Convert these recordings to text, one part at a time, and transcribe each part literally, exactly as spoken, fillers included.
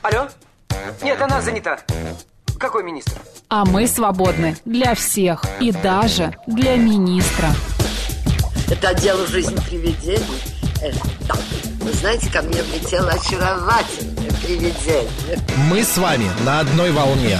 Алло? Нет, она занята. Какой министр? А мы свободны для всех и даже для министра. Это отдел «Жизнь привидений». Э, да. Вы знаете, ко мне влетело очаровательное привидение. Мы с вами на одной волне.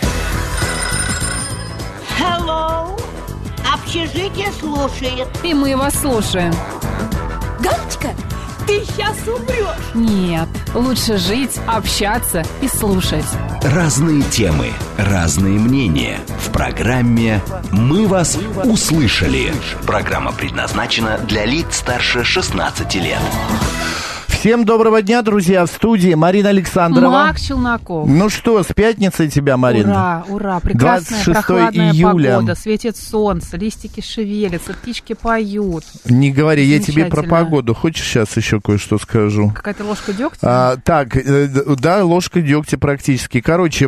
Hello. Общежитие слушает. И мы вас слушаем. Галочка, ты сейчас умрешь. Нет, лучше жить, общаться и слушать. Разные темы, разные мнения. В программе «Мы вас услышали». Программа предназначена для лиц старше шестнадцати лет. Всем доброго дня, друзья, в студии Марина Александрова. Макс Челноков. Ну что, с пятницей тебя, Марина? Ура, ура, прекрасная прохладная июля. Погода, светит солнце, листики шевелятся, птички поют. Не говори, я тебе про погоду. Хочешь, сейчас еще кое-что скажу? Какая-то ложка дегтя? А, так, да, ложка дегтя практически. Короче,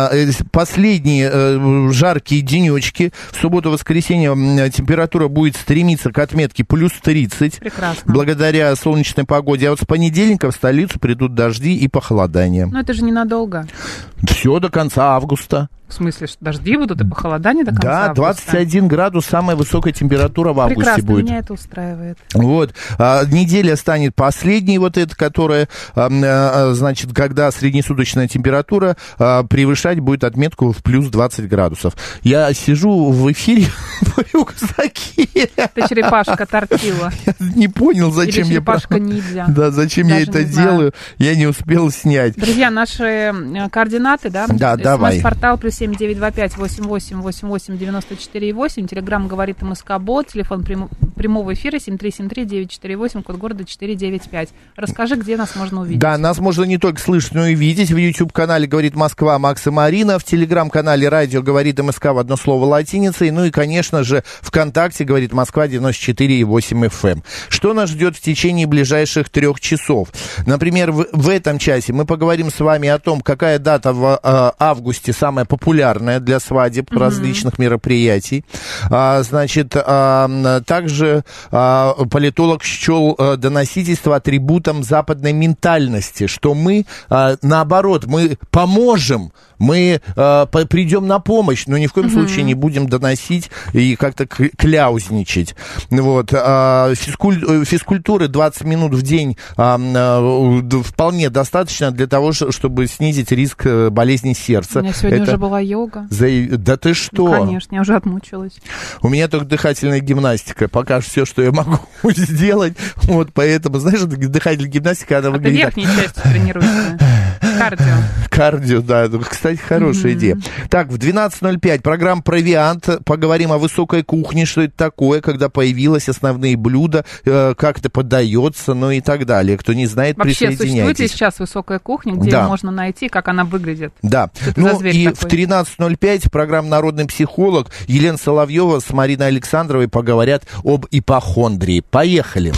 последние жаркие денечки. В субботу-воскресенье температура будет стремиться к отметке плюс тридцать. Прекрасно. Благодаря солнечной погоде. А вот с понедельника в столицу придут дожди и похолодания. Но это же ненадолго. Все до конца августа. В смысле, что дожди будут и похолодание до конца Да, августа? двадцать один градус, самая высокая температура в августе Прекрасно, будет. меня это устраивает. Вот, а, неделя станет последней, вот эта, которая, а, а, значит, когда среднесуточная температура а, превышать будет отметку в плюс двадцать градусов. Я сижу в эфире в рюкзаке. Ты черепашка тортила. Я не понял, зачем Или я... черепашка ниндзя. Да, зачем Даже я это не знаю. делаю, я не успел снять. Друзья, наши координаты, да? Да, давай. СМС-портал плюс семь девять два пять восемь восемь восемь восемь девяносто четыре восемь. Телеграм говорит МСК-бот. Телефон прям, прямого эфира семь три семь три девять четыре восемь. Код города четыре девять пять. Расскажи, где нас можно увидеть. Да, нас можно не только слышать, но и видеть. В YouTube-канале «Говорит Москва» Макс и Марина. В Телеграм-канале «Радио говорит МСК» в одно слово латиницей. Ну и, конечно же, ВКонтакте «Говорит Москва» девяносто четыре и восемь эф эм. Что нас ждет в течение ближайших трех часов? Например, в, в этом часе мы поговорим с вами о том, какая дата в э, августе самая популярная для свадеб, mm-hmm. различных мероприятий. А, значит, а, также а, политолог счел а, доносительство атрибутом западной ментальности, что мы, а, наоборот, мы поможем, мы а, по, придем на помощь, но ни в коем mm-hmm. случае не будем доносить и как-то кляузничать. Вот. А, физкуль, физкультуры двадцать минут в день а, а, вполне достаточно для того, чтобы снизить риск болезни сердца. У меня сегодня Это... уже была йога. За... Да ты что? Ну, конечно, я уже отмучилась. У меня только дыхательная гимнастика. Пока все, что я могу сделать. Вот поэтому, знаешь, дыхательная гимнастика, она а выглядит... ты верхней частью тренируешься. Кардио. Кардио, да. Кстати, хорошая mm-hmm. идея. Так, в двенадцать ноль пять программа «Провиант». Поговорим о высокой кухне, что это такое, когда появилось основные блюда, э, как это подается, ну и так далее. Кто не знает, вообще, присоединяйтесь. Вообще, существует ли сейчас высокая кухня, где да. ее можно найти, как она выглядит? Да. Ну и такой? В тринадцать ноль пять программа «Народный психолог» Елена Соловьева с Мариной Александровой поговорят об ипохондрии. Поехали!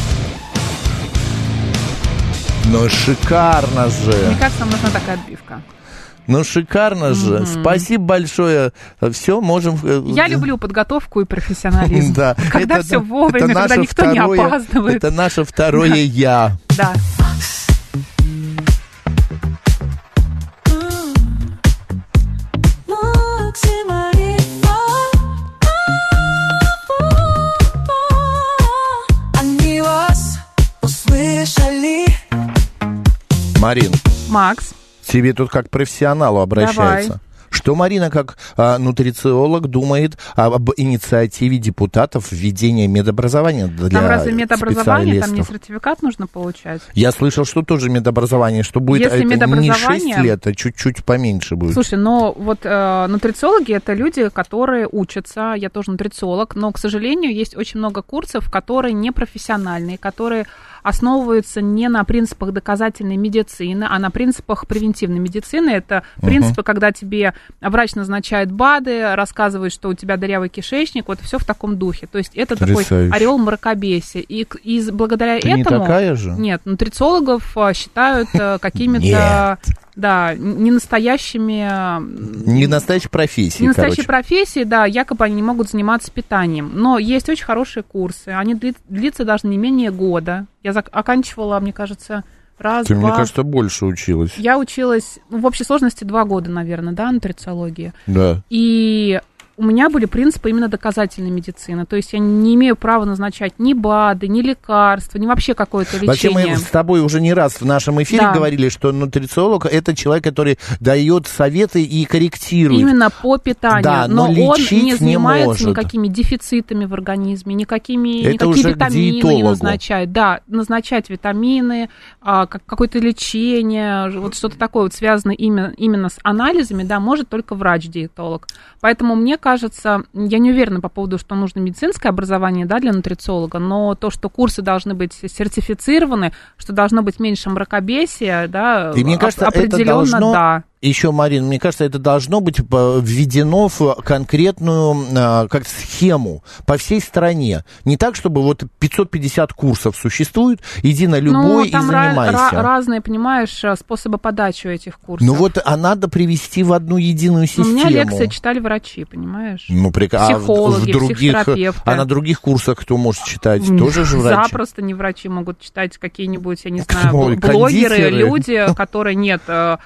Ну, шикарно же! Мне кажется, нам нужна такая отбивка. Ну, шикарно же. Mm-hmm. Спасибо большое. Все, можем... Я люблю подготовку и профессионализм. Да. Когда это, все вовремя, когда никто второе, не опаздывает. Это наше второе «я». Да. Марин. Макс. Тебе тут как к профессионалу обращаются. Давай. Что Марина, как а, нутрициолог, думает об инициативе депутатов введения медобразования для специалистов? Там разве медобразование, там не сертификат нужно получать? Я слышал, что тоже медобразование, что будет Если это медобразование... не шесть лет, а чуть-чуть поменьше будет. Слушай, но вот э, нутрициологи — это люди, которые учатся, я тоже нутрициолог, но, к сожалению, есть очень много курсов, которые непрофессиональные, которые основываются не на принципах доказательной медицины, а на принципах превентивной медицины. Это принципы, uh-huh. когда тебе врач назначает БАДы, рассказывает, что у тебя дырявый кишечник, вот все в таком духе. То есть это Потрясающе. Такой орел мракобесия. И, и благодаря Ты этому... не такая же? Нет, нутрициологов считают какими-то... Да, не настоящими... Не настоящей профессии, Не настоящей короче. профессии, да, якобы они не могут заниматься питанием. Но есть очень хорошие курсы, они длится даже не менее года. Я зак- оканчивала, мне кажется, раз, Ты, два. мне кажется, больше училась. Я училась, ну, в общей сложности два года, наверное, да, нутрициологии. Да. И у меня были принципы именно доказательной медицины. То есть я не имею права назначать ни БАДы, ни лекарства, ни вообще какое-то лечение. Вообще мы с тобой уже не раз в нашем эфире да. говорили, что нутрициолог – это человек, который дает советы и корректирует. Именно по питанию. Да, но, но он не не занимается может. никакими дефицитами в организме, никакими, это никакие уже витамины не назначает. Да, назначать витамины, а, как, какое-то лечение, вот что-то такое вот связанное именно, именно с анализами, да, может только врач-диетолог. Поэтому мне кажется, я не уверена по поводу, что нужно медицинское образование, да, для нутрициолога, но то, что курсы должны быть сертифицированы, что должно быть меньше мракобесия, да, и мне кажется, определенно, это должно... да. Еще, Марина, мне кажется, это должно быть введено в конкретную как схему по всей стране. Не так, чтобы вот пятьсот пятьдесят курсов существует, иди на любой ну, там и занимайся. Ra- разные, понимаешь, способы подачи этих курсов. Ну вот, а надо привести в одну единую систему. У меня лекции читали врачи, понимаешь? Ну, прик... Психологи, а в других, психотерапевты. А на других курсах кто может читать? Тоже же врачи? Запросто не врачи могут читать какие-нибудь, я не знаю, Ой, блогеры, кондитеры. люди, которые, нет,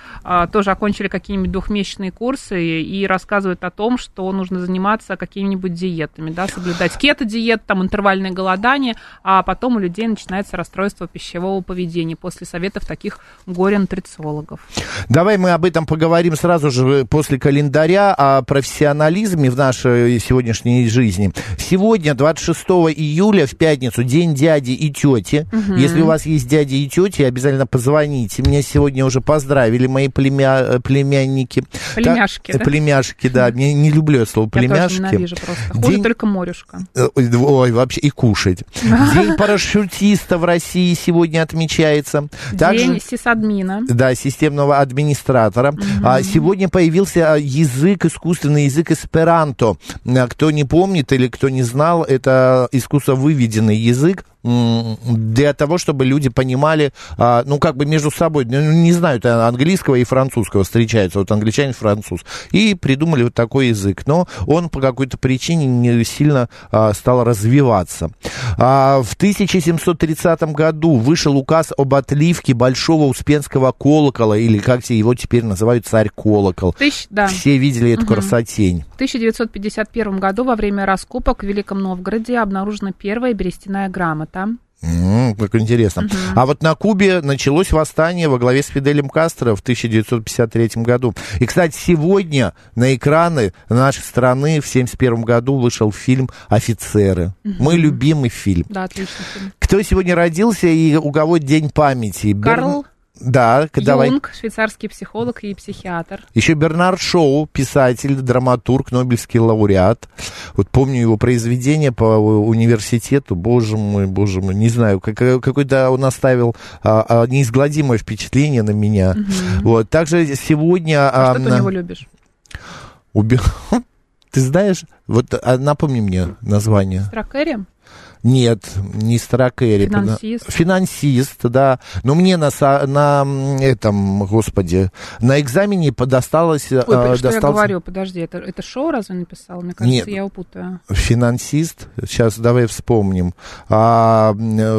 тоже окончили какие-нибудь двухмесячные курсы и рассказывают о том, что нужно заниматься какими-нибудь диетами, да, соблюдать кето-диет, там, интервальное голодание, а потом у людей начинается расстройство пищевого поведения после советов таких горе-нутрициологов. Давай мы об этом поговорим сразу же после календаря, о профессионализме в нашей сегодняшней жизни. Сегодня, двадцать шестого июля, в пятницу, день дяди и тети. Угу. Если у вас есть дяди и тети, обязательно позвоните. Меня сегодня уже поздравили мои племя... племянники. Племяшки, так, да? Племяшки, да. Я не люблю это слово племяшки. Я тоже ненавижу просто. Хуже День... только морюшка. Ой, вообще, и кушать. День парашютиста в России сегодня отмечается. Также... День сисадмина. Да, системного администратора. Угу. А, сегодня появился язык, искусственный язык эсперанто. Кто не помнит или кто не знал, это искусство выведенный язык для того, чтобы люди понимали, а, ну, как бы между собой, ну, не знаю, это английского и французского встречается, вот англичанин, француз, и придумали вот такой язык, но он по какой-то причине не сильно а, стал развиваться. А, в тысяча семьсот тридцатом году вышел указ об отливке Большого Успенского колокола, или как его теперь называют, царь-колокол. Тысяч, да. Все видели эту угу. красотень. В тысяча девятьсот пятьдесят первом году во время раскопок в Великом Новгороде обнаружена первая берестяная грамота. Mm, как интересно. Uh-huh. А вот на Кубе началось восстание во главе с Фиделем Кастро в тысяча девятьсот пятьдесят третьем году. И, кстати, сегодня на экраны нашей страны в семьдесят первом году вышел фильм «Офицеры». Uh-huh. Мой любимый фильм. Да, отличный фильм. Кто сегодня родился и у кого день памяти? Карл Да, давай. Юнг, швейцарский психолог и психиатр. Еще Бернард Шоу, писатель, драматург, нобелевский лауреат. Вот помню его произведение по университету. Боже мой, боже мой, не знаю, как, какой-то он оставил а, а, неизгладимое впечатление на меня. Угу. Вот, также сегодня... А, а что а, ты у него любишь? Уби... Ты знаешь, вот а, напомни мне название. Стракери? Нет, не Старакери. Финансист. Финансист, да. Но мне на, на этом, господи, на экзамене досталось... Ой, э, что досталось... я говорю, подожди, это, это Шоу разве написал? Мне кажется, Нет, я его путаю. Финансист, сейчас давай вспомним. А,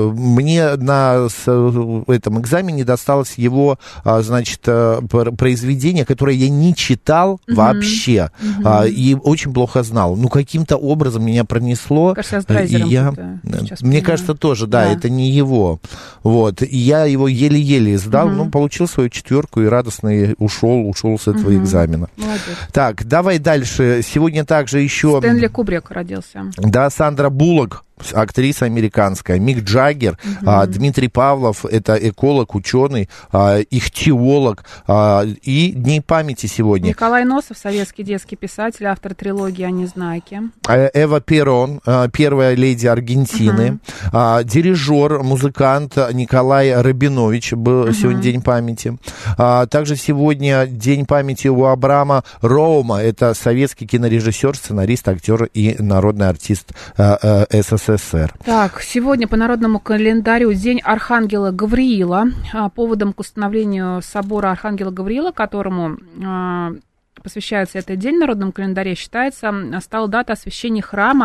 мне на с, этом экзамене досталось его, а, значит, произведение, которое я не читал uh-huh. вообще. Uh-huh. А, и очень плохо знал. Ну, каким-то образом меня пронесло. Кажется, я с Драйзером я... путаю. Сейчас Мне понимаю. кажется, тоже, да, да, это не его. Вот. И я его еле-еле сдал, угу. ну, получил свою четверку и радостно ушел, ушел с этого угу. экзамена. Молодец. Так, давай дальше. Сегодня также еще... Стэнли Кубрик родился. Да, Сандра Буллок, актриса американская, Мик Джаггер, угу. а, Дмитрий Павлов, это эколог, ученый, а, ихтиолог, а, и Дни памяти сегодня. Николай Носов, советский детский писатель, автор трилогии о Незнайке. Эва Перрон, первая леди Аргентины, угу. а, дирижер, музыкант Николай Рабинович, был угу. сегодня День памяти. А, также сегодня День памяти у Абрама Роума, это советский кинорежиссер, сценарист, актер и народный артист а, а, СССР. Так, сегодня по народному календарю День Архангела Гавриила. Поводом к установлению собора Архангела Гавриила, которому посвящается этот день в народном календаре, считается, стала дата освящения храма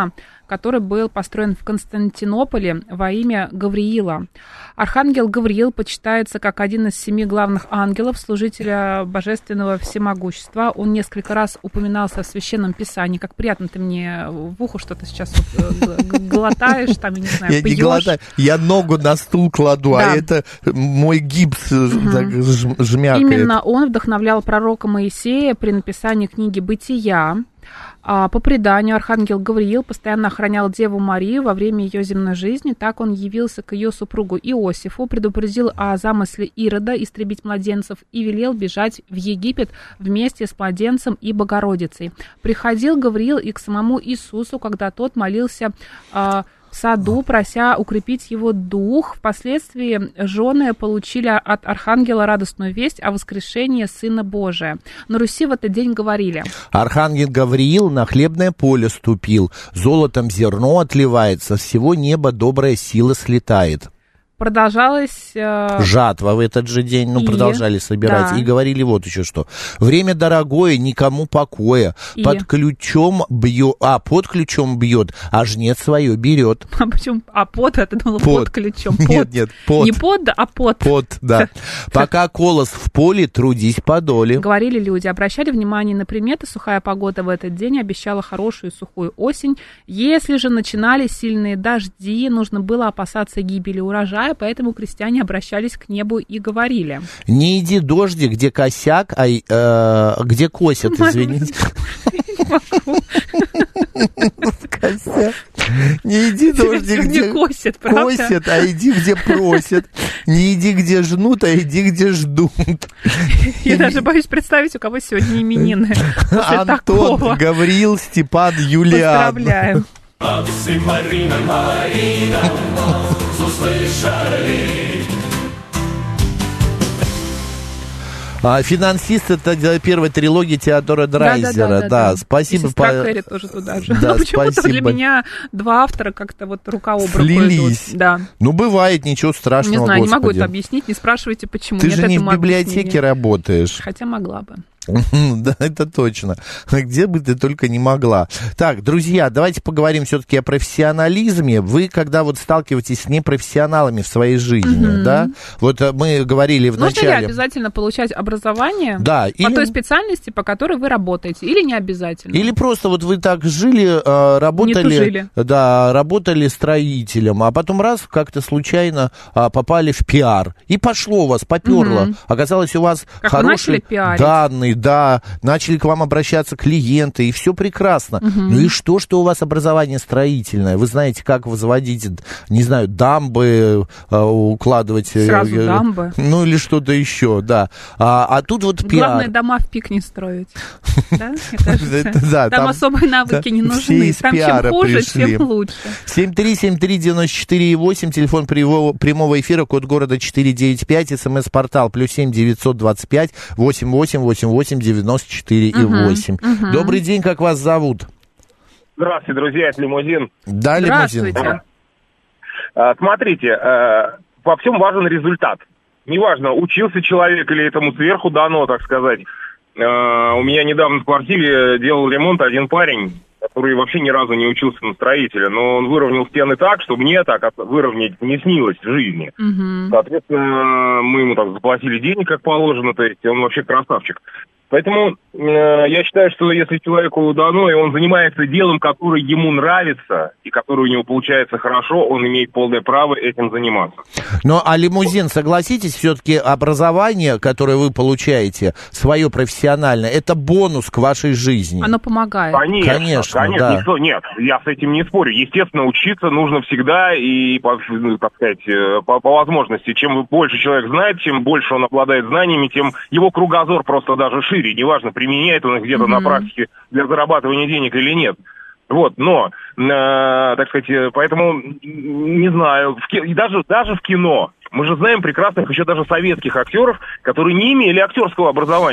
который был построен в Константинополе во имя Гавриила. Архангел Гавриил почитается как один из семи главных ангелов, служителя божественного всемогущества. Он несколько раз упоминался в Священном Писании. Как приятно ты мне в ухо что-то сейчас вот глотаешь, там, я не знаю, я пьешь. Не глотаю, я ногу на стул кладу, да. А это мой гипс угу. так жмякает. Именно он вдохновлял пророка Моисея при написании книги «Бытия». По преданию, архангел Гавриил постоянно охранял Деву Марию во время ее земной жизни. Так он явился к ее супругу Иосифу, предупредил о замысле Ирода истребить младенцев и велел бежать в Египет вместе с младенцем и Богородицей. Приходил Гавриил и к самому Иисусу, когда тот молился в саду, прося укрепить его дух. Впоследствии жены получили от архангела радостную весть о воскрешении Сына Божия. На Руси в этот день говорили: архангел Гавриил на хлебное поле ступил, золотом зерно отливается, со всего неба добрая сила слетает. Продолжалась... Э... жатва в этот же день, ну, и... продолжали собирать. Да. И говорили вот еще что. Время дорогое, никому покоя. И... Под ключом бьет... А, под ключом бьет, а жнец свое берет. А почему? А под? Это думала под, под ключом. Под. Нет, нет, под. Не под, а под. Под, да. Пока колос в поле, трудись по доле. Говорили люди, обращали внимание на приметы. Сухая погода в этот день обещала хорошую сухую осень. Если же начинались сильные дожди, нужно было опасаться гибели урожая, поэтому крестьяне обращались к небу и говорили: не иди дожди, где косяк, а э, где косят, извините. Косяк. Не иди дожди, где косят, а иди, где просят. Не иди, где жнут, а иди, где ждут. Я даже боюсь представить, у кого сегодня именины. Антон, Гавриил, Степан, Юлиан. Поздравляем. Марина, Марина, услышали. А, финансист — это первая трилогия Теодора Драйзера. Да, да, да, да, да. Спасибо. По... Кэрри тоже туда же. Да, но почему-то спасибо. Для меня два автора как-то вот рука об руку слились. Идут. Да. Ну, бывает, ничего страшного, не знаю, Господи. Не могу это объяснить, не спрашивайте, почему. Ты Нет, же не в библиотеке объяснения. Работаешь. Хотя могла бы. Да, это точно. Где бы ты только не могла. Так, друзья, давайте поговорим все-таки о профессионализме. Вы, когда вот сталкиваетесь с непрофессионалами в своей жизни, mm-hmm. да, вот мы говорили в начале... Нужно ли обязательно получать образование да, по или... той специальности, по которой вы работаете, или не обязательно? Или просто вот вы так жили, работали, да, работали строителем, а потом раз как-то случайно попали в пиар, и пошло у вас, поперло. Mm-hmm. Оказалось, у вас как хорошие данные, да, начали к вам обращаться клиенты, и все прекрасно. Угу. Ну и что, что у вас образование строительное? Вы знаете, как возводить, не знаю, дамбы, э, укладывать... Сразу э, дамбы. Ну или что-то еще, да. А, а тут вот пиар. Главное, дома в пик не строить. Да, мне кажется. Там особые навыки не нужны. Там чем хуже, тем лучше. семь три семь три девять четыре восемь, телефон прямого эфира, код города четыреста девяносто пять, смс-портал плюс семь девятьсот двадцать пять восемь восемь восемь восемь девяносто четыре и восемь. Uh-huh. Добрый день, как вас зовут? Здравствуйте, друзья, это Лимузин. Да, Лимузин. А, смотрите, а, во всем важен результат. Неважно, учился человек или этому сверху дано, так сказать. А, у меня недавно в квартире делал ремонт один парень, который вообще ни разу не учился на строителя, но он выровнял стены так, что мне так выровнять не снилось в жизни. Uh-huh. Соответственно, мы ему так заплатили денег, как положено, то есть он вообще красавчик. Поэтому э, я считаю, что если человеку дано, и он занимается делом, которое ему нравится, и которое у него получается хорошо, он имеет полное право этим заниматься. Ну, а Лимузин, согласитесь, все-таки образование, которое вы получаете, свое профессиональное, это бонус к вашей жизни. Оно помогает. Конечно, конечно, конечно да. никто, нет, я с этим не спорю. Естественно, учиться нужно всегда, и, по, так сказать, по, по возможности. Чем больше человек знает, чем больше он обладает знаниями, тем его кругозор просто даже шире. Неважно, применяет он их где-то mm-hmm. на практике для зарабатывания денег или нет. Вот, но, э, так сказать, поэтому, не знаю, в ки- и даже, даже в кино мы же знаем прекрасных еще даже советских актеров, которые не имели актерского образования.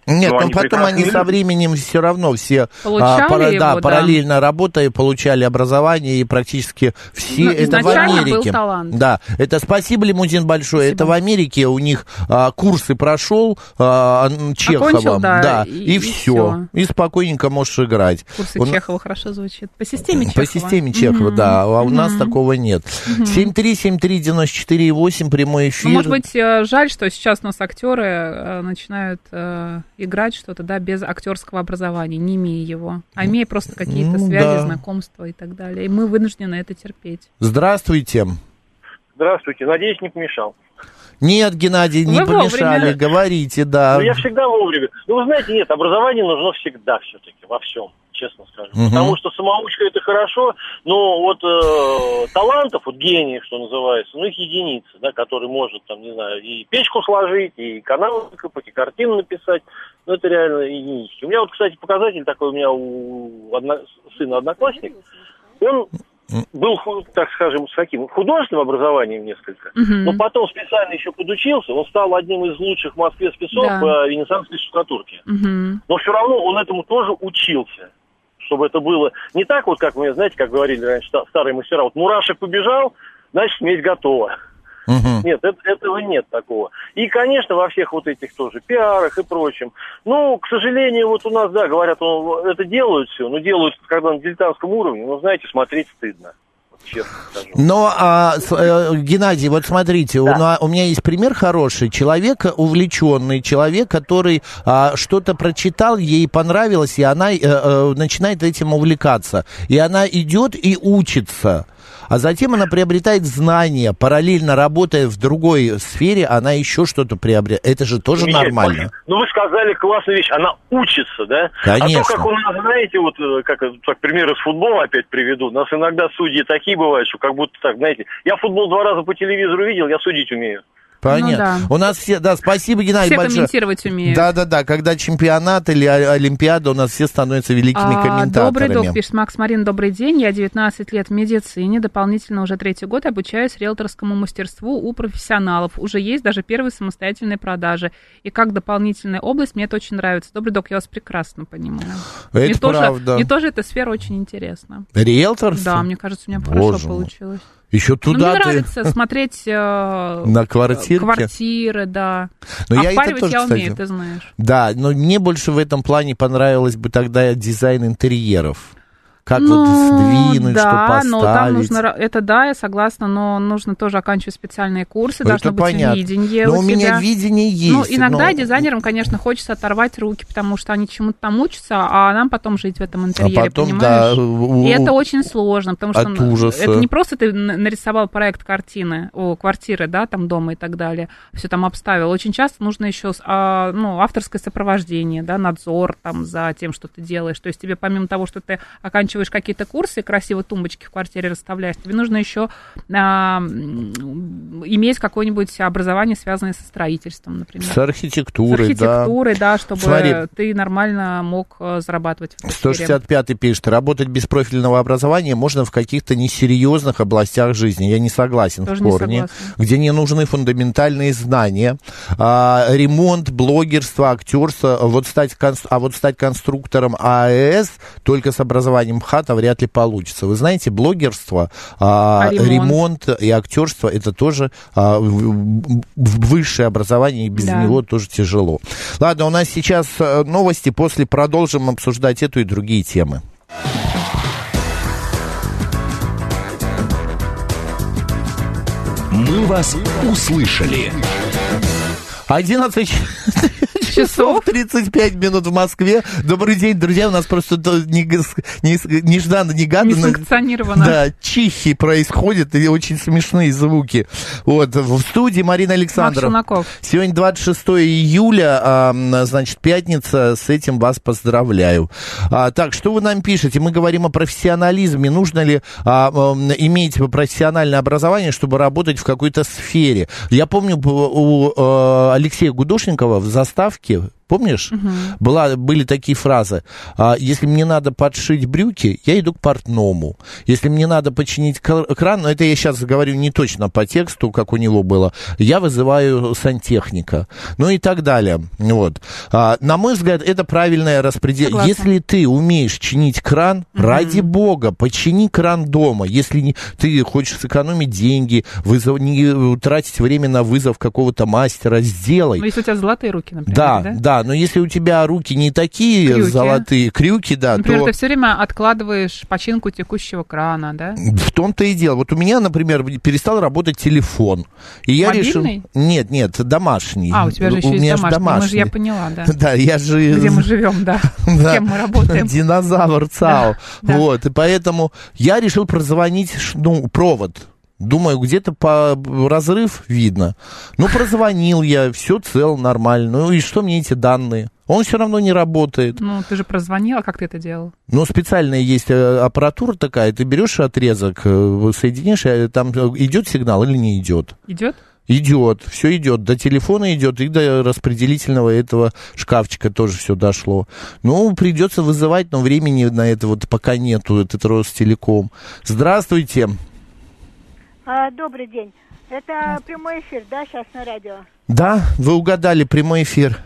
Нет, но, но но потом они люди. со временем все равно все Получали а, пара, его, да, да. параллельно работая, получали образование, и практически все Но это в изначально Америке. был талант. Да, это спасибо, Лимузин большой. Спасибо. Это в Америке у них а, курсы прошел а, Чехова, Окончил, да, да, и- и, и все. всё. И спокойненько можешь играть. Курсы Он- Чехова хорошо звучит. По системе Чехова. По системе Чехова, да, а у нас такого нет. семь три семь три девяносто четыре восемь, прямой эфир. Ну, может быть, э, жаль, что сейчас у нас актеры э, начинают э, играть что-то, да, без актерского образования, не имея его, а имея просто какие-то Ну, связи, да. знакомства и так далее. И мы вынуждены это терпеть. Здравствуйте. Здравствуйте, надеюсь, не помешал. Нет, Геннадий, не Вы помешали, вовремя. говорите, да. Ну, я всегда вовремя. Ну, вы знаете, нет, образование нужно всегда все-таки, во всем, честно скажу. Мгм. Потому что самоучка это хорошо, но вот э, талантов, вот гениев, что называется, ну, их единицы, да, который может, там, не знаю, и печку сложить, и канал выкопать, и картину написать. Ну, это реально единички. У меня вот, кстати, показатель такой, у меня у одно... сына одноклассник, он был, ху- так скажем, с каким художественным образованием несколько, Мгм. но потом специально еще подучился, он стал одним из лучших в Москве спецов Да. по венецианской штукатурке. Мгм. Но все равно он этому тоже учился, чтобы это было не так вот, как мы, знаете, как говорили раньше ста- старые мастера, вот мурашек побежал, значит, смесь готова. Мгм. Нет, это- этого нет такого. И, конечно, во всех вот этих тоже пиарах и прочем. Ну, к сожалению, вот у нас, да, говорят, он, это делают все, но делают, когда на дилетантском уровне, ну, знаете, смотреть стыдно. Вот честно скажу. Но, а, с- э, Геннадий, вот смотрите, у, Да. на- у меня есть пример хороший. Человек увлеченный, человек, который а, что-то прочитал, ей понравилось, и она э, э, начинает этим увлекаться. И она идет и учится. А затем она приобретает знания, параллельно работая в другой сфере, она еще что-то приобретает. Это же тоже Замечательно. нормально. Ну, вы сказали классную вещь, она учится, да? Конечно. А то, как у нас, знаете, вот, э, как, э, так, пример из футбола опять приведу, у нас иногда судьи такие бывают, что как будто так, знаете, я футбол два раза по телевизору видел, я судить умею. Понятно. Ну да. У нас все, да, спасибо, Геннадий, Все большое. комментировать умеют. Да-да-да, когда чемпионат или о- Олимпиада, у нас все становятся великими А, комментаторами. Добрый док, пишет Макс Марин, добрый день. Я девятнадцать лет в медицине, дополнительно уже третий год обучаюсь риэлторскому мастерству у профессионалов. Уже есть даже первые самостоятельные продажи. И как дополнительная область, мне это очень нравится. Добрый док, я вас прекрасно понимаю. Это мне правда. Тоже, мне тоже эта сфера очень интересна. Риэлторство? Да, мне кажется, у меня Боже хорошо мой. получилось. Еще Ну, туда мне ты... нравится смотреть э, На квартирке? квартиры, да. Ну, я это Обпаривать тоже, я кстати. умею, ты знаешь. Да, но мне больше в этом плане понравилось бы тогда дизайн интерьеров. Как Ну, вот сдвинуть, да, что поставить. но там нужно, ра- это да, я согласна, но нужно тоже оканчивать специальные курсы, Это должно быть понятно. видение Но у у меня тебя. видение есть. Ну, иногда но- дизайнерам, конечно, хочется оторвать руки, потому что они чему-то там учатся, а нам потом жить в этом интерьере, А потом, понимаешь? да, у- И это очень сложно, потому что от ну, ужаса. это не просто ты н- нарисовал проект картины, о, квартиры, да, там дома и так далее, все там обставил. Очень часто нужно еще а, ну, авторское сопровождение, да, надзор там за тем, что ты делаешь. То есть тебе помимо того, что ты оканчиваешь какие-то курсы, красиво тумбочки в квартире расставляешь, тебе нужно еще а, м, иметь какое-нибудь образование, связанное со строительством, например. С архитектурой, С архитектурой, да, да. чтобы Смотри, ты нормально мог э, зарабатывать в этой сто сфере. шестьдесят пятый пишет, работать без профильного образования можно в каких-то несерьезных областях жизни. Я не согласен Тоже в не корне. согласна. Где не нужны фундаментальные знания. А, ремонт, блогерство, актерство. Вот стать конс- а вот стать конструктором АЭС только с образованием МХАТа вряд ли получится. Вы знаете, блогерство, а, А ремонт? ремонт и актерство это тоже а, в- в- высшее образование, и без Да. него тоже тяжело. Ладно, у нас сейчас э, новости, после продолжим обсуждать эту и другие темы. Мы вас услышали. одиннадцать Часов. тридцать пять минут в Москве. Добрый день, друзья. У нас просто то не- не- нежданно, негаданно. Несанкционированно. Да, чихи происходят, и очень смешные звуки. Вот, в студии Марина Макс Александрова. Челноков. Сегодня двадцать шестое июля, а, значит, пятница. С этим вас поздравляю. А, так, что вы нам пишете? Мы говорим о профессионализме. Нужно ли а, м, иметь профессиональное образование, чтобы работать в какой-то сфере? Я помню, у, у, э, Алексея Гудошникова в заставке Помнишь? Угу. Была, были такие фразы. А, если мне надо подшить брюки, я иду к портному. Если мне надо починить кран, но это я сейчас говорю не точно по тексту, как у него было, я вызываю сантехника. Ну и так далее. Вот. А, на мой взгляд, это правильное распределение. Если ты умеешь чинить кран, угу. ради бога, почини кран дома. Если не, ты хочешь сэкономить деньги, вызов, не тратить время на вызов какого-то мастера, сделай. Ну, если у тебя золотые руки, например. Да, да, да, но если у тебя руки не такие крюки. золотые, крюки, да, например, то... ты все время откладываешь починку текущего крана, да? В том-то и дело. Вот у меня, например, перестал работать телефон. И я Мобильный? решил... Нет, нет, домашний. А, у тебя же еще у есть меня домашний. домашний. Мы же, я поняла, да. Да, я же... Где мы живем, да. С кем мы работаем. Динозавр ЦАО. Да, вот, и поэтому я решил прозвонить, ну, провод. Думаю, где-то по разрыв видно. Ну, прозвонил я, все цел, нормально. Ну, и что мне эти данные? Он все равно не работает. Ну, ты же прозвонил, а как ты это делал? Ну, специальная есть аппаратура такая, ты берешь отрезок, соединишь, там идет сигнал или не идет? Идет? Идет, все идет, до телефона идет, и до распределительного этого шкафчика тоже все дошло. Ну, придется вызывать, но времени на это вот пока нету, этот Ростелеком. Здравствуйте. А, добрый день. Это прямой эфир, да, сейчас на радио? Да, вы угадали, прямой эфир.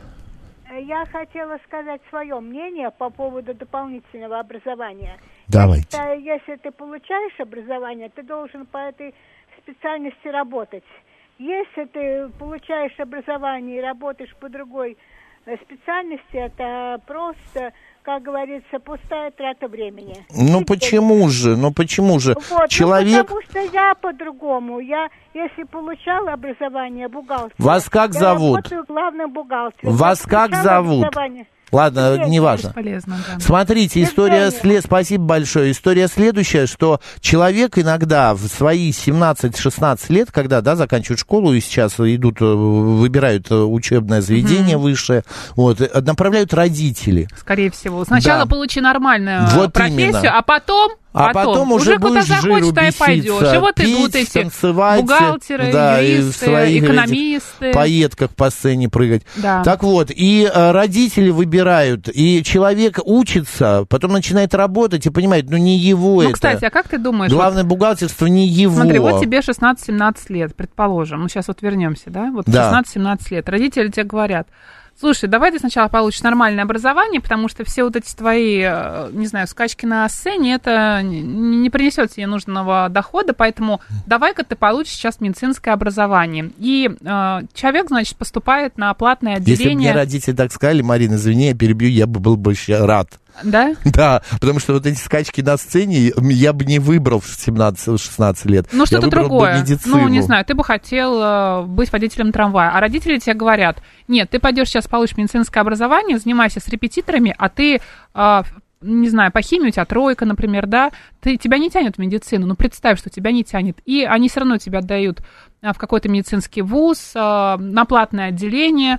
Я хотела сказать свое мнение по поводу дополнительного образования. Давайте. Это, если ты получаешь образование, ты должен по этой специальности работать. Если ты получаешь образование и работаешь по другой специальности, это просто, как говорится, пустая трата времени. Ну и почему ты... же, ну почему же? Вот, Человек... Ну, потому что я по-другому. Я, если получала образование бухгалтера... Вас как я зовут? работаю главным бухгалтером. Вас как зовут? Ладно, Нет, неважно. Бесполезно, да. Смотрите, история след... Спасибо большое. История следующая, что человек иногда в свои семнадцать-шестнадцать лет, когда, да, заканчивают школу и сейчас идут, выбирают учебное заведение mm-hmm. высшее, вот, направляют родители. Скорее всего. Сначала да. получи нормальную вот профессию, именно. а потом... А потом, потом уже, уже куда захочешь, туда и пойдешь. И вот пить, идут эти танцевать, бухгалтеры, да, юристы, экономисты. Поетках по сцене прыгать. Да. Так вот, и а, родители выбирают, и человек учится, потом начинает работать и понимает, ну не его ну, это. Кстати, а как ты думаешь? Главное, вот, бухгалтерство не его. Смотри, вот тебе шестнадцать-семнадцать лет, предположим. Ну, сейчас вот вернемся, да? Вот да. шестнадцать-семнадцать лет. Родители тебе говорят... Слушай, давай ты сначала получишь нормальное образование, потому что все вот эти твои, не знаю, скачки на сцене, это не принесет тебе нужного дохода, поэтому давай-ка ты получишь сейчас медицинское образование. И э, человек, значит, поступает на платное отделение. Если бы мне родители так сказали, Марина, извини, я перебью, я бы был бы рад. Да? Да, потому что вот эти скачки на сцене я бы не выбрал в семнадцать-шестнадцать лет. Ну, что-то другое. Медицину. Ну, не знаю, ты бы хотел э, быть водителем трамвая, а родители тебе говорят, нет, ты пойдешь сейчас получишь медицинское образование, занимайся с репетиторами, а ты... Э, не знаю, по химии у тебя тройка, например, да, ты, тебя не тянет в медицину, ну, представь, что тебя не тянет, и они все равно тебя отдают в какой-то медицинский вуз, на платное отделение,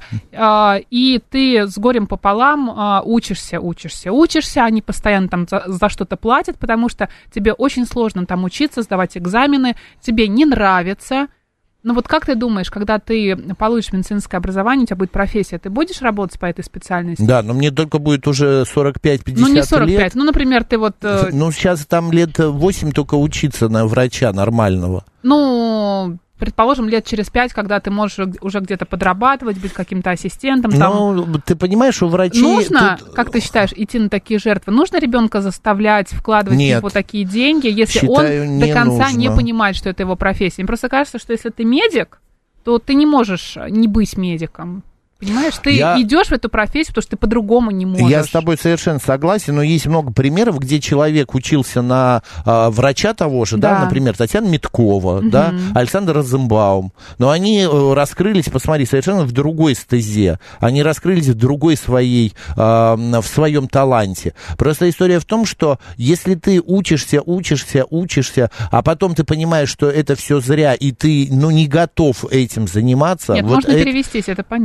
и ты с горем пополам учишься, учишься, учишься, они постоянно там за, за что-то платят, потому что тебе очень сложно там учиться, сдавать экзамены, тебе не нравится. Ну вот как ты думаешь, когда ты получишь медицинское образование, у тебя будет профессия, ты будешь работать по этой специальности? Да, но мне только будет уже сорок пять-пятьдесят лет. Ну не сорок пять, лет. Ну, например, ты вот... Ну, сейчас там лет восемь только учиться на врача нормального. Ну... Предположим, лет через пять, когда ты можешь уже где-то подрабатывать, быть каким-то ассистентом. Там... Ну, ты понимаешь, у врачей... Нужно, тут... как ты считаешь, идти на такие жертвы? Нужно ребенка заставлять вкладывать Нет. в него такие деньги, если Считаю, он до конца нужно. не понимает, что это его профессия? Мне просто кажется, что если ты медик, то ты не можешь не быть медиком. Понимаешь, ты я... идешь в эту профессию, потому что ты по-другому не можешь. Я с тобой совершенно согласен, но есть много примеров, где человек учился на а, врача того же, да, да например, Татьяна Миткова, угу. да, Александр Розенбаум, но они раскрылись, посмотри, совершенно в другой стезе, они раскрылись в другой своей, а, в своем таланте. Просто история в том, что если ты учишься, учишься, учишься, а потом ты понимаешь, что это все зря, и ты, ну, не готов этим заниматься. Нет, вот можно это... перевестись, это понятно.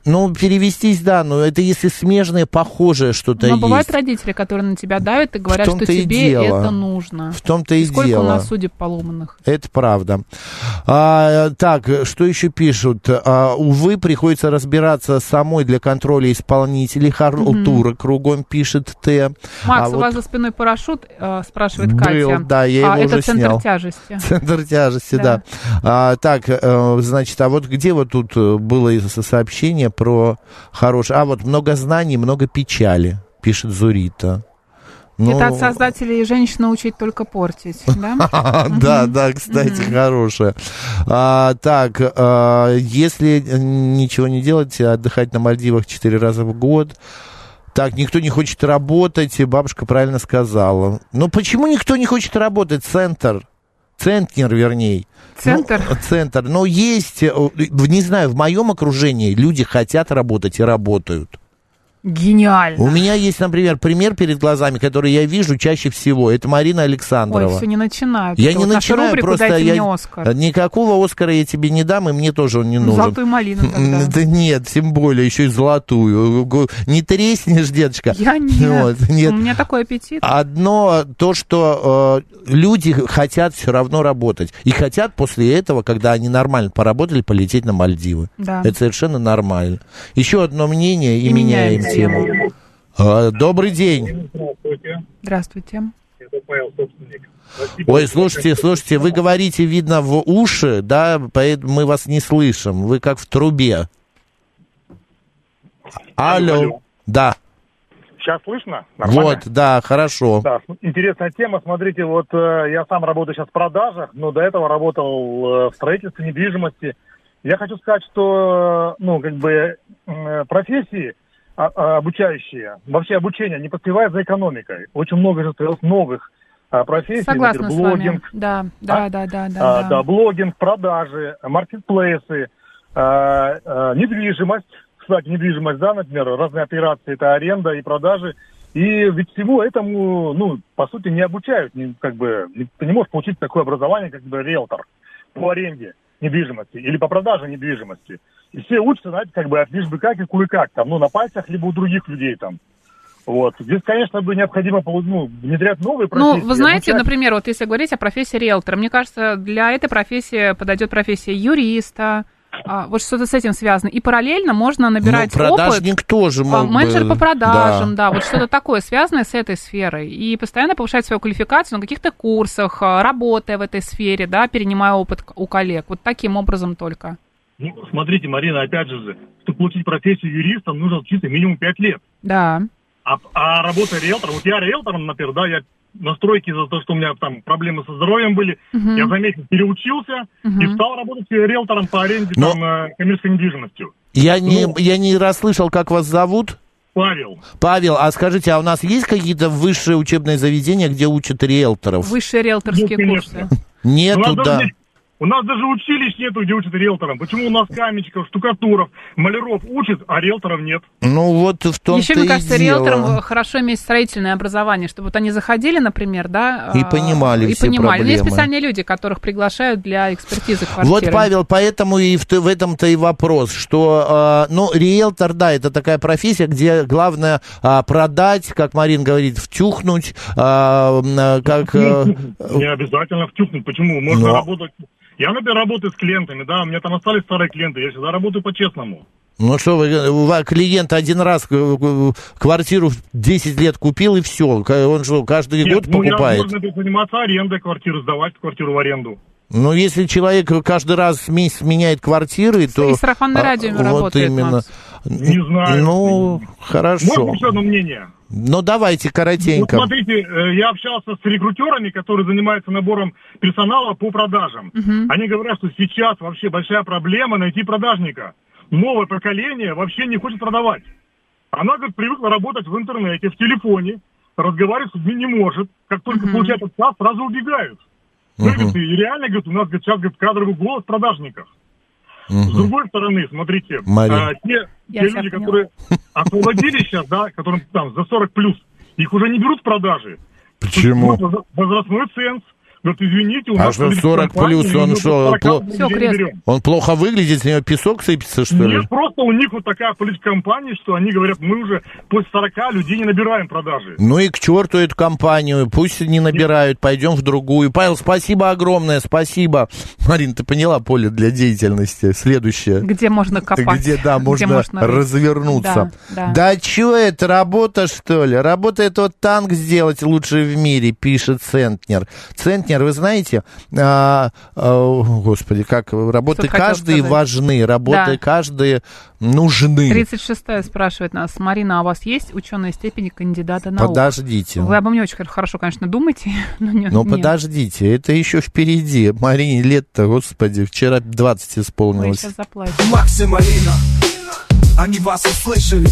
Ну, перевестись, да, но это если смежное, похожее что-то но есть. Но бывают родители, которые на тебя давят и говорят, что тебе это нужно. В том-то и, и сколько дело. у нас судеб поломанных. Это правда. А, так, что еще пишут? А, увы, приходится разбираться самой для контроля исполнителей. Халтура mm-hmm. кругом, пишет Т. Макс, а у вот... вас за спиной парашют, э, спрашивает Был, Катя. да, я его а, уже это центр снял. тяжести. Центр тяжести, да. да. А, так, э, значит, а вот где вот тут было сообщение про хорошее... А, вот много знаний, много печали, пишет Зурита. Ну... Это от создателей «Женщина учить только портить», да? Да, да, кстати, хорошая. Так, если ничего не делать, отдыхать на Мальдивах четыре раза в год... Так, никто не хочет работать, бабушка правильно сказала. Но почему никто не хочет работать? Центр. Центнер, вернее. Центр? Ну, центр. Но есть, не знаю, в моем окружении люди хотят работать и работают. Гениально. У меня есть, например, пример перед глазами, который я вижу чаще всего. Это Марина Александрова. Ой, все не начинают. Я это не вот начинаю, рубрику, просто дайте я... мне Оскар. Никакого Оскара я тебе не дам, и мне тоже он не нужен. Золотую малину тогда. Да нет, тем более, еще и золотую. Не треснешь, деточка. Я нет. Вот, нет. У меня такой аппетит. Одно то, что э, люди хотят все равно работать. И хотят после этого, когда они нормально поработали, полететь на Мальдивы. Да. Это совершенно нормально. Еще одно мнение, и, и меняем тему. тему. Добрый день. Здравствуйте. Здравствуйте. Это Павел, собственник. Спасибо. Ой, слушайте, слушайте, вы говорите, видно, в уши, да, поэтому мы вас не слышим. Вы как в трубе. Алло. Алло. Да. Сейчас слышно? Нормально? Вот, да, хорошо. Да, интересная тема. Смотрите, вот э, я сам работаю сейчас в продажах, но до этого работал э, в строительстве недвижимости. Я хочу сказать, что, э, ну, как бы, э, профессии обучающие, вообще обучение не поспевает за экономикой. Очень много же новых а, профессий. Согласна например, с вами. блогинг, Да, да, а? да, да, да, а, да. да, блогинг, продажи, маркетплейсы, а, а, недвижимость. Кстати, недвижимость, да, например, разные операции, это аренда и продажи. И ведь всего этому, ну, по сути, не обучают. Не, как бы, не, ты не можешь получить такое образование, как бы риэлтор по аренде недвижимости или по продаже недвижимости. И все учатся, знаете, как бы от лишь бы как и кое-как, там, ну, на пальцах, либо у других людей там. Вот. Здесь, конечно, бы необходимо, ну, внедрять новые профессии. Ну, вы знаете, обучать. Например, вот если говорить о профессии риэлтора, мне кажется, для этой профессии подойдет профессия юриста, а, вот что-то с этим связано. И параллельно можно набирать ну, продажник опыт. тоже мог менеджер бы... по продажам, да. да, вот что-то такое, связанное с этой сферой. И постоянно повышать свою квалификацию на каких-то курсах, работая в этой сфере, да, перенимая опыт у коллег. Вот таким образом только. Ну, смотрите, Марина, опять же, чтобы получить профессию юриста, нужно учиться минимум пять лет. Да. А, а работа риэлтором, вот я риэлтором, например, да, я на стройке из-за того, что у меня там проблемы со здоровьем были, uh-huh. я за месяц переучился uh-huh. и стал работать риэлтором по аренде Но... там, э, коммерческой недвижимостью. Я, ну, не, ну, я не расслышал, как вас зовут. Павел. Павел, а скажите, а у нас есть какие-то высшие учебные заведения, где учат риэлторов? Высшие риэлторские ну, курсы? Нету, да. Здесь... У нас даже училищ нету, где учат риэлторам. Почему у нас каменщиков, штукатуров, маляров учат, а риэлторов нет? Ну вот в том-то Еще, мне кажется, и дело. риэлторам хорошо иметь строительное образование, чтобы вот они заходили, например, да... И понимали и все понимали. проблемы. Есть специальные люди, которых приглашают для экспертизы квартиры. Вот, Павел, поэтому и в, в этом-то и вопрос, что, э, ну, риэлтор, да, это такая профессия, где главное э, продать, как Марин говорит, втюхнуть, э, э, как... Э, Не обязательно втюхнуть, почему? Можно Но... работать... Я, например, работаю с клиентами, да, у меня там остались старые клиенты, я всегда работаю по-честному. Ну что вы, у вас клиент один раз квартиру десять лет купил, и все, он что, каждый Нет, год ну, покупает? Я, можно заниматься арендой квартиры, сдавать квартиру в аренду. Ну, если человек каждый раз в месяц меняет квартиры, то... И сарафанное радио вот работает, именно. Макс. Не знаю. Ну, хорошо. Можно еще одно мнение? Ну, давайте, коротенько. Вот смотрите, я общался с рекрутерами, которые занимаются набором персонала по продажам. Uh-huh. Они говорят, что сейчас вообще большая проблема найти продажника. Новое поколение вообще не хочет продавать. Она, говорит, привыкла работать в интернете, в телефоне, разговаривать с людьми не может. Как только uh-huh. получают отказ, сразу убегают. Uh-huh. Говорит, и реально, говорит, у нас говорит, сейчас говорит, кадровый голос продажников. Uh-huh. С другой стороны, смотрите, а, те, те люди, которые освободились сейчас, да, которым там за сорок плюс, их уже не берут в продажи. Почему? Возрастной ценз, Вот извините, у а нас... что сорок плюс, он что, пло... он плохо выглядит, с него песок сыпется, что ли? Нет, просто у них вот такая политкомпания, что они говорят, мы уже после сорока людей не набираем продажи. Ну и к черту эту компанию, пусть не набирают, пойдем в другую. Павел, спасибо огромное, спасибо. Марин, ты поняла поле для деятельности? Следующее. Где можно копать. Где, да, можно, Где можно развернуться. Да, да. да что это, работа, что ли? Работа — это вот танк сделать лучший в мире, пишет Центнер. Центнер, вы знаете, а, а, господи, как работы каждые важны, работы да. каждые нужны. тридцать шестая спрашивает нас, Марина, а у вас есть ученая степень кандидата наук? Подождите. Вы обо мне очень хорошо, конечно, думаете. Но, не, но подождите, это еще впереди. Марине лет-то, господи, вчера двадцать исполнилось. Вы сейчас заплатите. Макс и Марина, они вас услышали.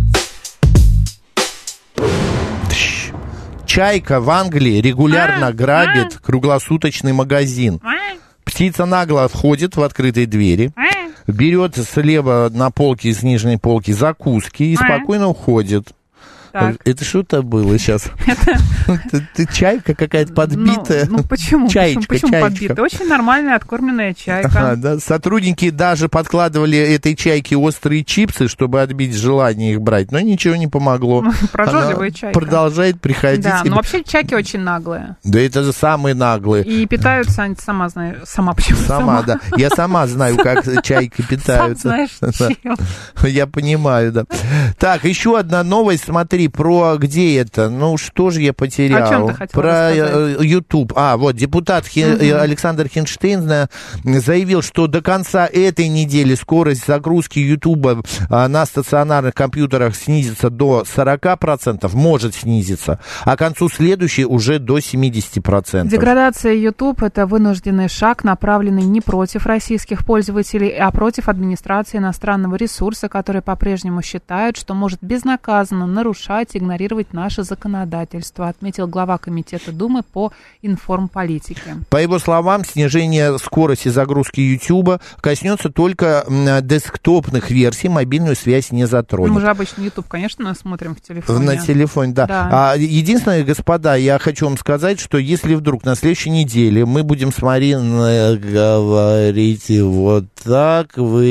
Чайка в Англии регулярно грабит круглосуточный магазин. Птица нагло входит в открытые двери, берет слева на полке, с нижней полки закуски и спокойно уходит. Так. Это что-то было сейчас? Это... Ты чайка какая-то подбитая? Ну, ну почему? Чаечка, почему чаечка. подбитая? Очень нормальная откормленная чайка. А, да. Сотрудники даже подкладывали этой чайке острые чипсы, чтобы отбить желание их брать, но ничего не помогло. Прожорливая чайка. Продолжает приходить. Да, но вообще чайки очень наглые. Да это же самые наглые. И питаются они, сама знаю, сама почему? Сама, да. Я сама знаю, как чайки питаются. Сам знаешь, чем. Я понимаю, да. Так, еще одна новость, смотри. Про где это? Ну, что же я потерял? О чем ты хотел Про рассказать? YouTube. А, вот, депутат Хин, угу. Александр Хинштейн заявил, что до конца этой недели скорость загрузки YouTube на стационарных компьютерах снизится до сорок процентов, может снизиться, а к концу следующей уже до семьдесят процентов. Деградация YouTube – это вынужденный шаг, направленный не против российских пользователей, а против администрации иностранного ресурса, который по-прежнему считает, что может безнаказанно нарушать, игнорировать наше законодательство, отметил глава комитета Думы по информполитике. По его словам, снижение скорости загрузки YouTube коснется только десктопных версий, мобильную связь не затронет. Мы же обычно YouTube, конечно, смотрим в телефоне. На телефоне, да. да. А, единственное, господа, я хочу вам сказать, что если вдруг на следующей неделе мы будем с Мариной говорить вот так в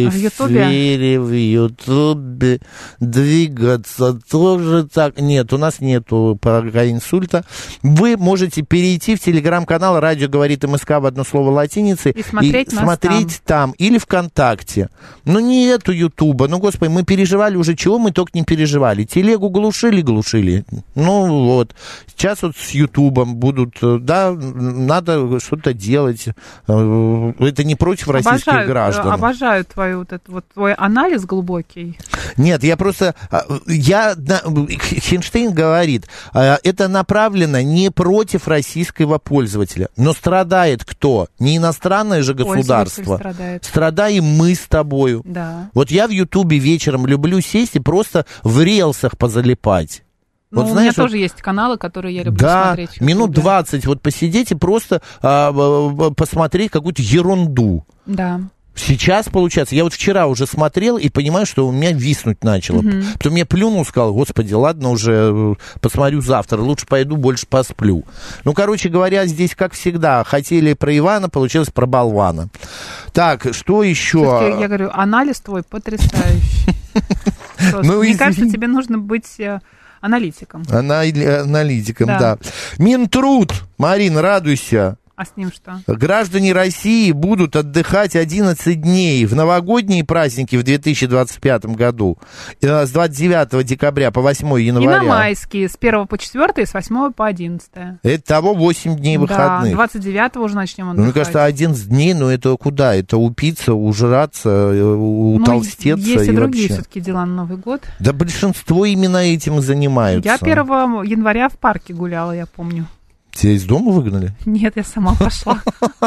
эфире, в Ютубе, двигаться тоже так, нет, у нас нету пока инсульта. Вы можете перейти в телеграм-канал «Радио говорит МСК» в одно слово латиницей и смотреть, и смотреть там. там. Или ВКонтакте. Ну, не эту Ютуба. Ну, господи, мы переживали уже, чего мы только не переживали. Телегу глушили, глушили. Ну, вот. Сейчас вот с Ютубом будут, да, надо что-то делать. Это не против российских обожаю, граждан. Обожаю твой, вот этот, вот, твой анализ глубокий. Нет, я просто... Я... Хинштейн говорит, это направлено не против российского пользователя, но страдает кто? Не иностранное же государство. Страдает. Страдаем мы с тобою. Да. Вот я в Ютубе вечером люблю сесть и просто в релсах позалипать. Ну, вот, у знаешь, меня вот, тоже есть каналы, которые я люблю да, смотреть. Да, минут двадцать вот посидеть и просто а, посмотреть какую-то ерунду. Да. Сейчас, получается, я вот вчера уже смотрел и понимаю, что у меня виснуть начало. Uh-huh. Потом я плюнул, сказал, господи, ладно, уже посмотрю завтра, лучше пойду, больше посплю. Ну, короче говоря, здесь, как всегда, хотели про Ивана, получилось про болвана. Так, что еще? Все-таки, я говорю, анализ твой потрясающий. Мне кажется, тебе нужно быть... аналитиком. Аналитиком, да. Минтруд, Марин, радуйся. А с ним что? Граждане России будут отдыхать одиннадцать дней в новогодние праздники в две тысячи двадцать пятом году. С двадцать девятого декабря по восьмое января. И на майские, с первого по четвёртое, с восьмого по одиннадцатое. Это того восемь дней выходных. Да, двадцать девятого уже начнем отдыхать. Ну, мне кажется, одиннадцать дней, ну это куда? Это упиться, ужраться, утолстеться. Ну, есть и, и другие вообще. Все-таки дела на Новый год. Да большинство именно этим занимаются. Я первого января в парке гуляла, я помню. Тебя из дома выгнали? Нет, я сама пошла.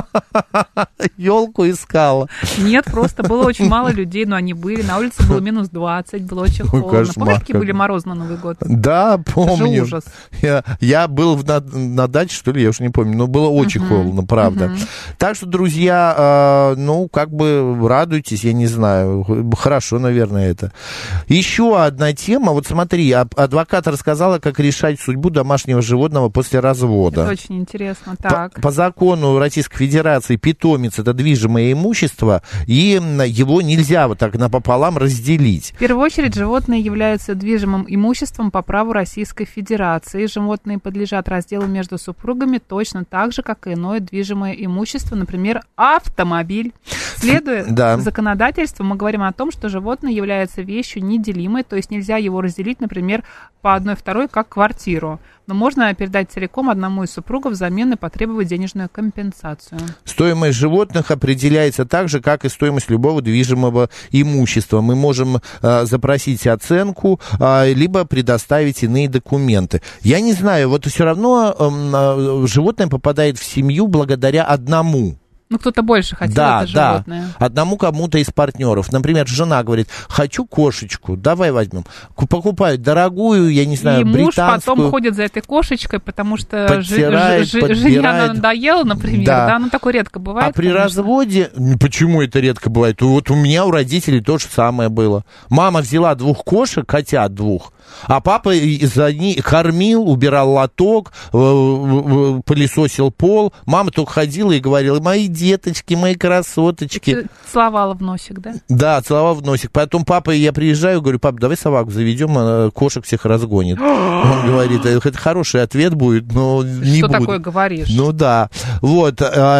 Елку искала. Нет, просто было очень мало людей, но они были. На улице было минус двадцать, было очень холодно. Помнишь, какие были морозы на Новый год? Да, помню. Это же ужас. Я, я был в, на, на даче, что ли, я уже не помню, но было очень uh-huh. холодно, правда. Uh-huh. Так что, друзья, э, ну, как бы радуйтесь, я не знаю, хорошо, наверное, это. Еще одна тема, вот смотри, адвокат рассказала, как решать судьбу домашнего животного после развода. круто. Это очень интересно. Так. По, по закону Российской Федерации питомец — это движимое имущество, и его нельзя вот так напополам разделить. В первую очередь, животные являются движимым имуществом по праву Российской Федерации. Животные подлежат разделу между супругами точно так же, как и иное движимое имущество, например, автомобиль. Следуя да. законодательству, мы говорим о том, что животное является вещью неделимой, то есть нельзя его разделить, например, по одной второй, как квартиру. Но можно передать целиком одному из супругов взамен и потребовать денежную компенсацию. Стоимость животных определяется так же, как и стоимость любого движимого имущества. Мы можем э, запросить оценку, э, либо предоставить иные документы. Я не знаю, вот все равно э, э, животное попадает в семью благодаря одному. Ну, кто-то больше хотел да, это животное. Да, одному кому-то из партнеров. Например, жена говорит, хочу кошечку, давай возьмем. Покупают дорогую, я не знаю, и британскую. И муж потом ходит за этой кошечкой, потому что подтирает, ж, ж, жене она надоела, например. Да. да, ну такое редко бывает. А при конечно. разводе, почему это редко бывает? Вот у меня, у родителей то же самое было. Мама взяла двух кошек, котят двух, а папа за них кормил, убирал лоток, пылесосил пол. Мама только ходила и говорила, мои деточки, мои красоточки. Целовала в носик, да? Да, целовала в носик. Потом папа, я приезжаю, говорю, папа, давай собаку заведем, кошек всех разгонит. Он говорит, это хороший ответ будет, но не Что будет. такое говоришь? Ну да, вот.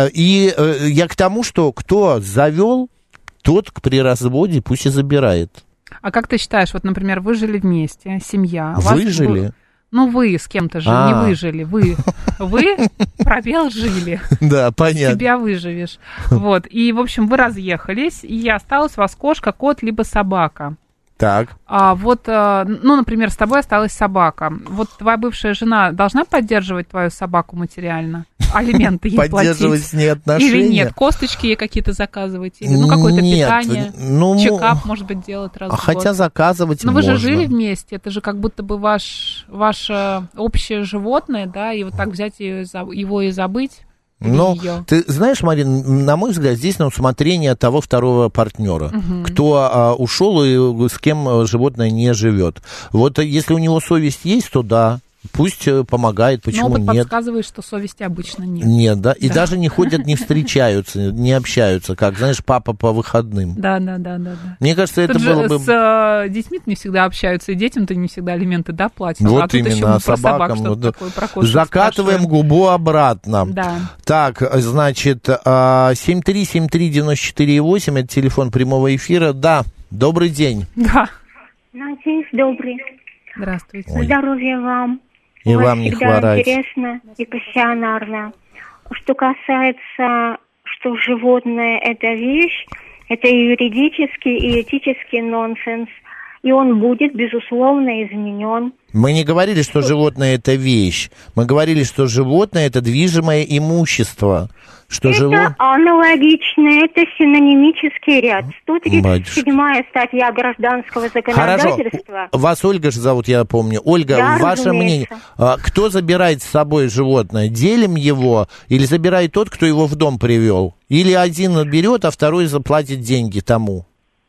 И я к тому, что кто завел, тот при разводе пусть и забирает. А как ты считаешь, вот, например, вы жили вместе, семья. Выжили? Вас... Ну, вы с кем-то жили, А. не выжили. Вы, вы пробел жили. Да, понятно. Себя выживешь. Вот. И, в общем, вы разъехались, и осталась у вас кошка, кот, либо собака. Так. А вот, ну, например, с тобой осталась собака. Вот твоя бывшая жена должна поддерживать твою собаку материально? Алименты ей платить? Поддерживать с ней отношения? Или нет? Косточки ей какие-то заказывать? Или, ну, какое-то нет, питание? Ну, чекап, может быть, делать раз а в хотя год? заказывать Но можно. вы же жили вместе, это же как будто бы ваш, ваше общее животное, да, и вот так взять его и забыть. Ну, ты знаешь, Марин, на мой взгляд, здесь на усмотрение того второго партнера, угу. кто а, ушел и с кем животное не живет. Вот если у него совесть есть, то да. Пусть помогает, почему Но опыт нет. подсказывает, что совести обычно нет. Нет, да, и да. даже не ходят, не встречаются, не общаются, как, знаешь, папа по выходным. Да, да, да, да. да. Мне кажется, это тут было бы... С э, детьми-то не всегда общаются, и детям-то не всегда алименты, да, платят. Вот а тут именно, еще а про собакам... собак Вот, такое, про кошек закатываем спрашиваем. губу обратно. Да. Так, значит, семь три семь три девяносто четыре восемь, это телефон прямого эфира. Да, добрый день. Да. Надеюсь, добрый. Здравствуйте. Ой. Здоровья вам. И У вас вам не всегда хворать. интересно и пассионарно. Что касается, что животное – это вещь, это и юридический, и этический нонсенс. И он будет, безусловно, изменен. Мы не говорили, что животное – это вещь. Мы говорили, что животное – это движимое имущество. Что это живо... аналогично, это синонимический ряд. сто тридцать седьмая статья гражданского законодательства. Хорошо. Вас Ольга же зовут, я помню. Ольга, да, ваше разумеется. мнение, кто забирает с собой животное? Делим его или забирает тот, кто его в дом привел? Или один берет, а второй заплатит деньги тому?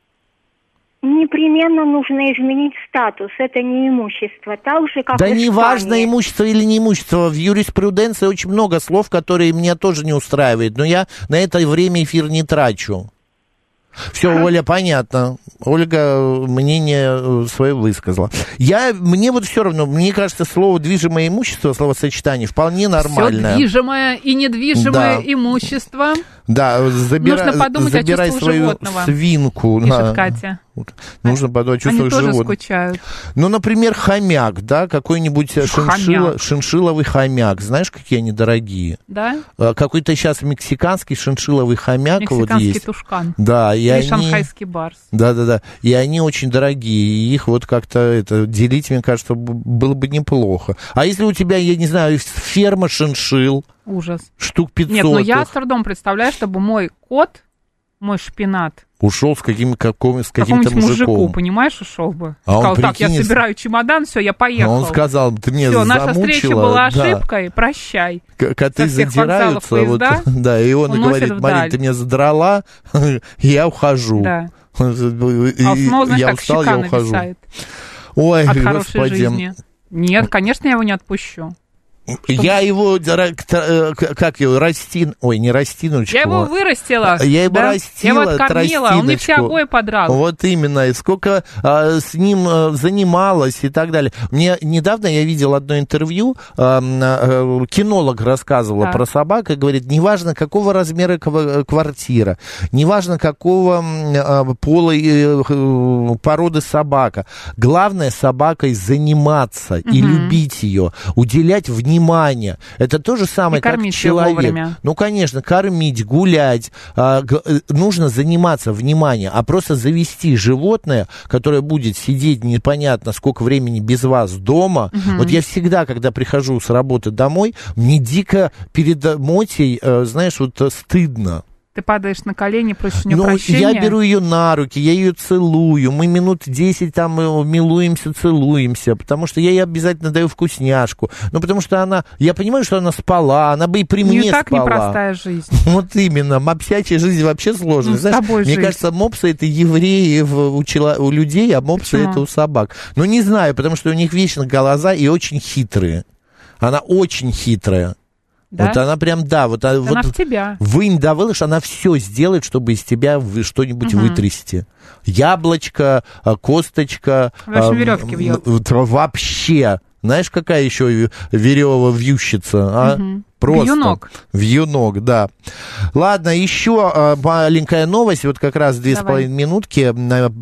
Непременно нужно изменить статус. Это не имущество. Так же, как да в не Испании. важно, имущество или не имущество. В юриспруденции очень много слов, которые меня тоже не устраивают. Но я на это время эфир не трачу. Все, Оля, понятно. Ольга мнение свое высказала. Я, мне вот все равно, мне кажется, слово «движимое имущество», словосочетание вполне нормальное. Все движимое и недвижимое да. имущество. Да, забира... Нужно подумать забирай о чувствах свою животного, свинку. пишет на... Катя. Нужно подумать о чувствах животного. Они тоже животных. скучают. Ну, например, хомяк, да, какой-нибудь шиншилла, шиншилловый хомяк. Знаешь, какие они дорогие? Да? Какой-то сейчас мексиканский шиншилловый хомяк вот есть. Мексиканский тушкан. Да, и Или они... шанхайский барс. Да-да-да. И они очень дорогие. И их вот как-то это, делить, мне кажется, было бы неплохо. А если у тебя, я не знаю, ферма шиншилл? Ужас. Штук пятьсот. Нет, но я с трудом представляю, чтобы мой кот, мой шпинат, ушел с, каким, каком, с каким-то мужиком. мужику, понимаешь, ушел бы. А сказал, он, так, я прикинь, собираю чемодан, все, я поехал. А он сказал, ты мне всё, замучила. наша встреча была да. ошибкой, прощай. Коты задираются. Вот, да, и он говорит, Марин, ты меня задрала, я ухожу. Да. И, а снова, знаешь, я как устал, щека я ухожу. нависает. Ой, от господи. хорошей жизни. Нет, конечно, я его не отпущу. Я его, как его, растин... Ой, не растиночку. Я его вырастила. Я его да? растила, Я его откормила, он мне все обои подрал. Вот именно. И сколько а, с ним а, занималась и так далее. Мне недавно я видел одно интервью, а, а, кинолог рассказывала да. про собак и говорит, неважно, какого размера квартира, неважно, какого а, пола и породы собака. Главное собакой заниматься угу. и любить ее, уделять внимание. Внимание. Это то же самое, и как человек. Ну, конечно, кормить, гулять. А, г- нужно заниматься вниманием. А просто завести животное, которое будет сидеть непонятно сколько времени без вас дома. Угу. Вот я всегда, когда прихожу с работы домой, мне дико перед Мотей, знаешь, вот стыдно. Ты падаешь на колени, просишь у нее ну, прощения? Я беру ее на руки, я ее целую, мы минут десять там милуемся, целуемся, потому что я ей обязательно даю вкусняшку. Ну, потому что она, я понимаю, что она спала, она бы и при мне спала. Не так непростая жизнь. Вот именно, мопсячья жизнь вообще сложная. Ну, знаешь, мне жизнь. кажется, мопсы это евреи у, чело, у людей, а мопсы Почему? это у собак. Ну, не знаю, потому что у них вечно глаза и очень хитрые. Она очень хитрая. Да? Вот она прям, да, вот, она вот в тебя. Вынь да вылышь, она все сделает, чтобы из тебя что-нибудь угу. вытрясти. Яблочко, косточка. В общем, веревки вьет. Вообще. Знаешь, какая еще верева вьющица, а? Угу. Просто. Вьюнок. Вьюнок, да. Ладно, еще э, маленькая новость, вот как раз две с половиной минутки.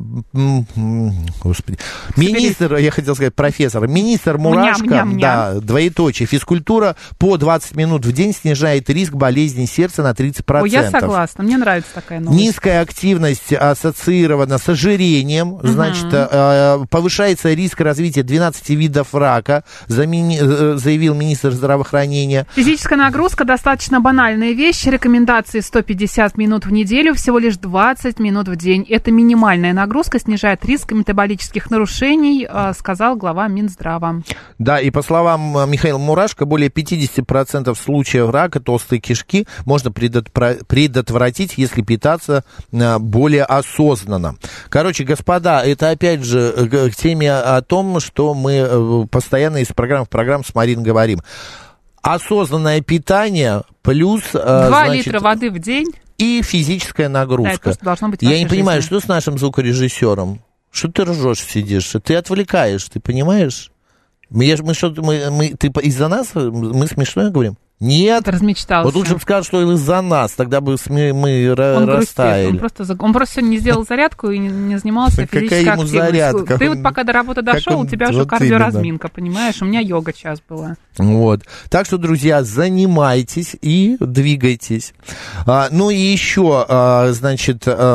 Господи. Министр, я хотел сказать, профессор, министр Мурашко, мням, мням, да, мням. Двоеточие, физкультура по двадцать минут в день снижает риск болезней сердца на тридцать процентов. Ой, я согласна, мне нравится такая новость. Низкая активность ассоциирована с ожирением, угу. значит, э, повышается риск развития двенадцати видов рака, замени, э, заявил министр здравоохранения. Физическая нагрузка достаточно банальная вещь. Рекомендации сто пятьдесят минут в неделю, всего лишь двадцать минут в день. Это минимальная нагрузка, снижает риск метаболических нарушений, сказал глава Минздрава. Да, и по словам Михаила Мурашко, более пятьдесят процентов случаев рака толстой кишки можно предотвратить, если питаться более осознанно. Короче, господа, это опять же к теме о том, что мы постоянно из программы в программу с Мариной говорим. Осознанное питание плюс... Два литра воды в день. И физическая нагрузка. Да, это должно быть в Я не жизни. понимаю, что с нашим звукорежиссером? Что ты ржешь, сидишь? Ты отвлекаешь, ты понимаешь? Мы, мы что, мы, мы, ты из-за нас мы смешное говорим? Нет. Размечтался. Вот лучше бы сказал, что из-за нас, тогда бы мы, мы он растаяли. Он просто, он просто сегодня не сделал зарядку и не, не занимался физической активностью. Зарядка? Ты вот пока до работы дошел, он, у тебя уже кардиоразминка, понимаешь? У меня йога час была. Вот. Так что, друзья, занимайтесь и двигайтесь. А, ну и еще, а, значит, а,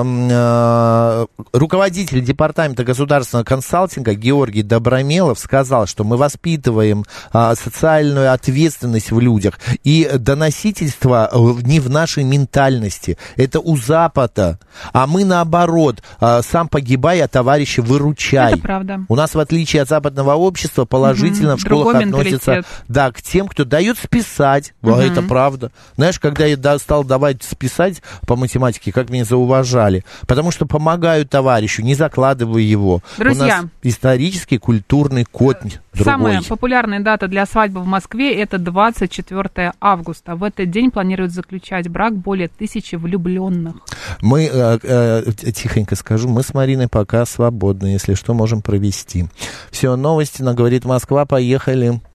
а, руководитель департамента государственного консалтинга Георгий Добромелов сказал, что мы воспитываем а, социальную ответственность в людях. И доносительство не в нашей ментальности. Это у Запада. А мы наоборот. Сам погибай, а товарища выручай. Это правда. У нас, в отличие от западного общества, положительно угу. в школах Другой относятся да, к тем, кто дает списать. Угу. Это правда. Знаешь, когда я стал давать списать по математике, как меня зауважали. Потому что помогают товарищу, не закладывая его. Друзья. У нас исторический культурный код другой. Самая популярная дата для свадьбы в Москве – это двадцать четвёртого августа. В этот день планируют заключать брак более тысячи влюбленных. Мы, э, э, тихонько скажу, мы с Мариной пока свободны, если что, можем провести. Все, новости на «Говорит Москва», поехали.